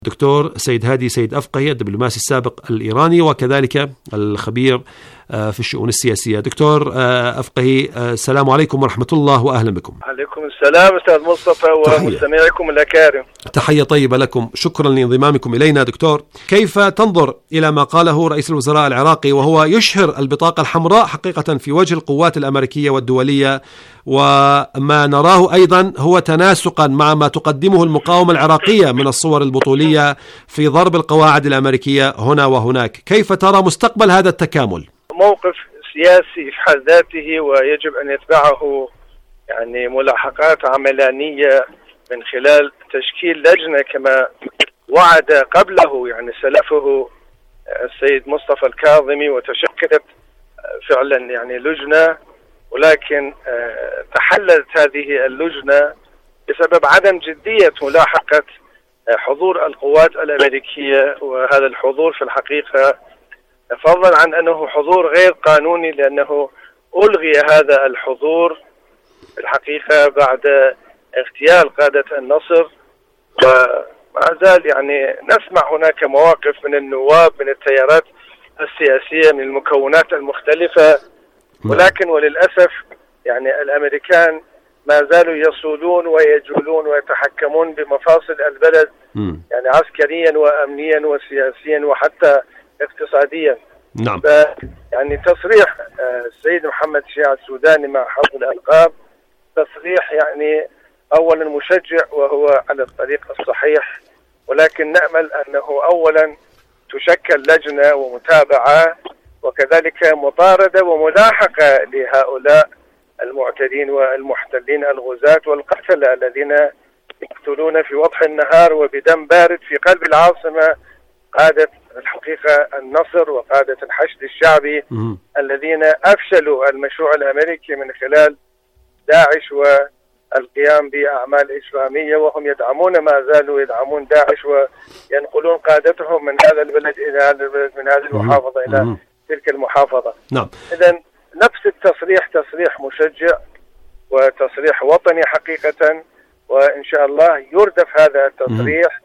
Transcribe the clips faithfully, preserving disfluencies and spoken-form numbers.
دكتور سيد هادي سيد أفقهي الدبلوماسي السابق الإيراني وكذلك الخبير في الشؤون السياسية. دكتور أفقهي، السلام عليكم ورحمة الله وأهلا بكم. عليكم السلام أستاذ مصطفى ومستمعيكم الأكارم. تحية طيبة لكم، شكرا لانضمامكم إلينا. دكتور، كيف تنظر إلى ما قاله رئيس الوزراء العراقي وهو يشهر البطاقة الحمراء حقيقة في وجه القوات الأمريكية والدولية، وما نراه أيضا هو تناسقا مع ما تقدمه المقاومة العراقية من الصور البطولية في ضرب القواعد الأمريكية هنا وهناك؟ كيف ترى مستقبل هذا التكامل؟ موقف سياسي في حد ذاته، ويجب أن يتبعه يعني ملاحقات عملانية من خلال تشكيل لجنة كما وعد قبله يعني سلفه السيد مصطفى الكاظمي، وتشكلت فعلا يعني لجنة، ولكن تحللت هذه اللجنة بسبب عدم جدية ملاحقة حضور القوات الأمريكية، وهذا الحضور في الحقيقة فضلا عن أنه حضور غير قانوني، لأنه ألغي هذا الحضور في الحقيقة بعد اغتيال قادة النصر. ومع ذلك يعني نسمع هناك مواقف من النواب من التيارات السياسية من المكونات المختلفة، ولكن وللأسف يعني الأمريكان ما زالوا يصولون ويجولون ويتحكمون بمفاصل البلد يعني عسكريا وأمنيا وسياسيا وحتى اقتصاديا. نعم. يعني تصريح السيد محمد شيع السوداني مع حفظ الألقاب تصريح يعني أولا مشجع وهو على الطريق الصحيح، ولكن نأمل أنه أولا تشكل لجنة ومتابعة وكذلك مطاردة وملاحقة لهؤلاء المعتدين والمحتلين الغزاة والقتلة الذين يقتلون في وضح النهار وبدم بارد في قلب العاصمة قادة الحقيقة النصر وقادة الحشد الشعبي م- الذين أفشلوا المشروع الأمريكي من خلال داعش والقيام بأعمال إجرامية، وهم يدعمون ما زالوا يدعمون داعش وينقلون قادتهم من هذا البلد إلى هذا البلد من هذه المحافظة م- إلى م- تلك المحافظة. نعم. إذن نفس التصريح تصريح مشجع وتصريح وطني حقيقة، وإن شاء الله يردف هذا التصريح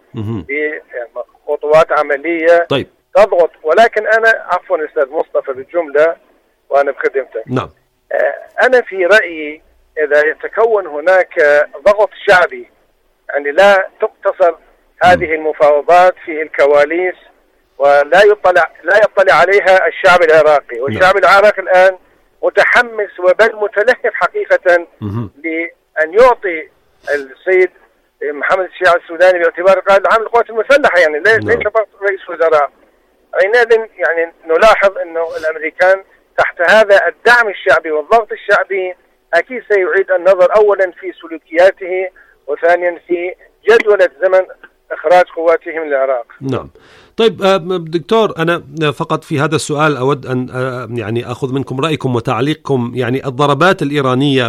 بخطوات عملية طيب. تضغط. ولكن أنا عفوا أستاذ مصطفى بالجملة وأنا بخدمتك. نعم. أنا في رأيي إذا يتكون هناك ضغط شعبي يعني لا تقتصر هذه المفاوضات في الكواليس ولا يطلع لا يطلع عليها الشعب العراقي، والشعب العراقي الآن متحمس وبل متلهف حقيقة لأن يعطي السيد محمد الشيع السوداني باعتبار قائد العام للقوات المسلحة، يعني ليس فقط رئيس وزراء. حينئذ يعني نلاحظ أنه الأمريكان تحت هذا الدعم الشعبي والضغط الشعبي أكيد سيعيد النظر أولا في سلوكياته وثانيا في جدولة زمن إخراج قواتهم من العراق. نعم. طيب دكتور، أنا فقط في هذا السؤال أود أن يعني أخذ منكم رأيكم وتعليقكم. يعني الضربات الإيرانية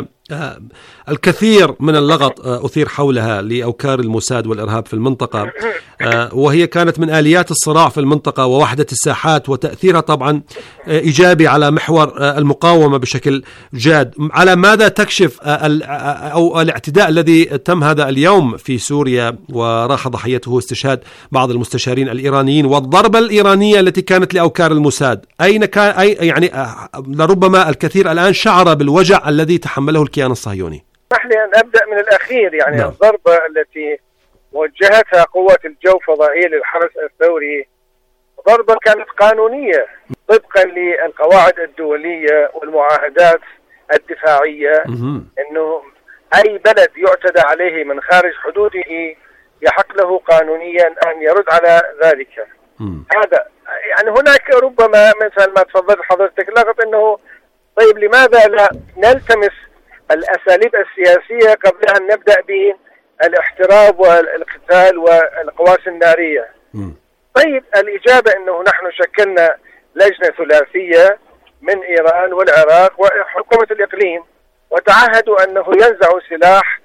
الكثير من اللغط أثير حولها لأوكار الموساد والإرهاب في المنطقة، وهي كانت من آليات الصراع في المنطقة ووحدة الساحات، وتأثيرها طبعا إيجابي على محور المقاومة بشكل جاد. على ماذا تكشف أو الاعتداء الذي تم هذا اليوم في سوريا وراح ضحيته استشهاد بعض المستشارين الإيرانيين، والضربة الإيرانية التي كانت لأوكار الموساد؟ أين كان أي يعني لربما الكثير الآن شعر بالوجع الذي تحمله الكيان الصهيوني؟ اسمح لي أن أبدأ من الأخير. يعني نعم. الضربة التي وجهتها قوات الجو فضائية للحرس الثوري ضربة كانت قانونية طبقا للقواعد الدولية والمعاهدات الدفاعية، أنه أي بلد يعتدى عليه من خارج حدوده يحق له قانونيا أن يرد على ذلك. مم. هذا يعني هناك ربما مثل ما تفضل حضرتك لغط أنه طيب لماذا لا نلتمس الأساليب السياسية قبل أن نبدأ بالاحتراب والقتال والقواسم النارية؟ م. طيب الإجابة أنه نحن شكلنا لجنة ثلاثية من إيران والعراق وحكومة الإقليم، وتعهدوا أنه ينزعوا سلاح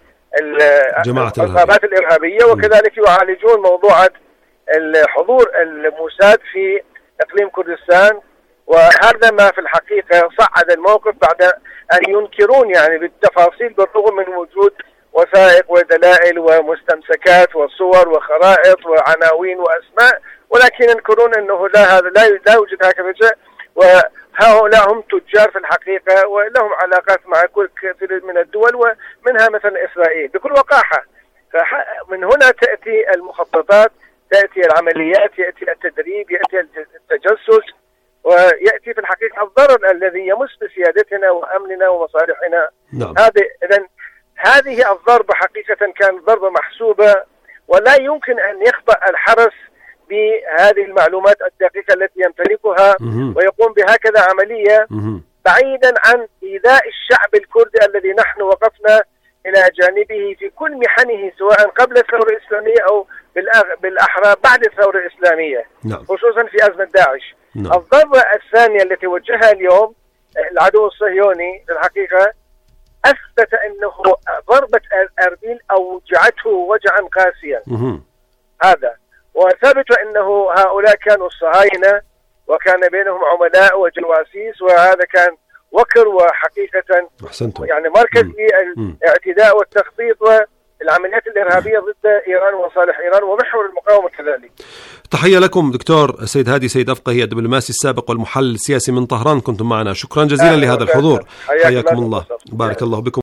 العصابات الإرهابية وكذلك يعالجون موضوع الحضور الموساد في إقليم كردستان. وهذا ما في الحقيقة صعد الموقف بعد أن ينكرون يعني بالتفاصيل بالرغم من وجود وثائق ودلائل ومستمسكات وصور وخرائط وعناوين وأسماء، ولكن ينكرون أنه لا هذا لا لا يوجد هكذا شيء، وهؤلاء هم تجار في الحقيقة ولهم علاقات مع كل كثير من الدول ومنها مثلا إسرائيل بكل وقاحة. فمن هنا تأتي المخططات، تأتي العمليات، يأتي التدريب، يأتي التجسس، ويأتي في الحقيقة الضرر الذي يمس بسيادتنا وأمننا ومصالحنا. نعم. هذه إذن هذه الضربة حقيقة كانت ضربة محسوبة، ولا يمكن أن يخطأ الحرس بهذه المعلومات الدقيقة التي يمتلكها ويقوم بهكذا عملية بعيدا عن إيذاء الشعب الكردي الذي نحن وقفنا إلى جانبه في كل محنه، سواء قبل الثورة الإسلامية أو بالأحرى بعد الثورة الإسلامية. نعم. خصوصا في أزمة داعش. نعم. الضربة الثانية التي وجهها اليوم العدو الصهيوني في الحقيقة أثبت أنه ضربة أربيل أوجعته وجعا قاسيا. هذا وثبت أنه هؤلاء كانوا الصهاينة وكان بينهم عملاء وجواسيس، وهذا كان وكر وحقيقة أحسنتم. يعني مركز الاعتداء والتخطيط والعمليات الإرهابية ضد إيران وصالح إيران ومحور المقاومة كذلك. تحية لكم دكتور سيد هادي سيد أفقهي، الدبلوماسي السابق والمحلل السياسي من طهران، كنتم معنا، شكرا جزيلا لهذا الحضور. حياكم الله، بارك الله بكم.